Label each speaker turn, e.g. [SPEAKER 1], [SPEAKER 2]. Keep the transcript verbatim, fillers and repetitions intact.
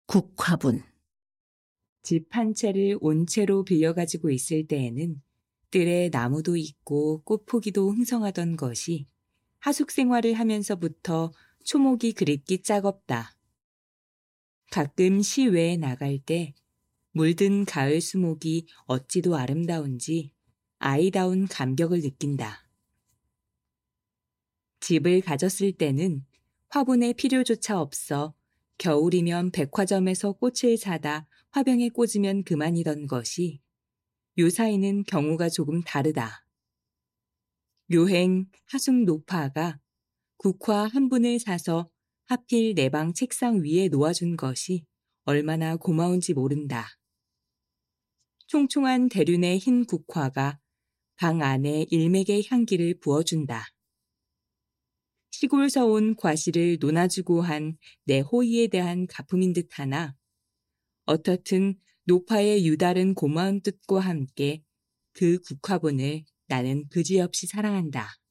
[SPEAKER 1] 국화분.
[SPEAKER 2] 집 한 채를 온채로 빌려가지고 있을 때에는 뜰에 나무도 있고 꽃포기도 흥성하던 것이 하숙 생활을 하면서부터 초목이 그립기 짝없다. 가끔 시외에 나갈 때 물든 가을 수목이 어찌도 아름다운지 아이다운 감격을 느낀다. 집을 가졌을 때는 화분의 필요조차 없어 겨울이면 백화점에서 꽃을 사다 화병에 꽂으면 그만이던 것이 요사이는 경우가 조금 다르다. 묘행 하숙 노파가 국화 한 분을 사서 하필 내 방 책상 위에 놓아준 것이 얼마나 고마운지 모른다. 총총한 대륜의 흰 국화가 방 안에 일맥의 향기를 부어준다. 시골서 온 과실을 논아주고 한 내 호의에 대한 가품인 듯하나 어떻든 노파의 유다른 고마운 뜻과 함께 그 국화분을 나는 그지없이 사랑한다.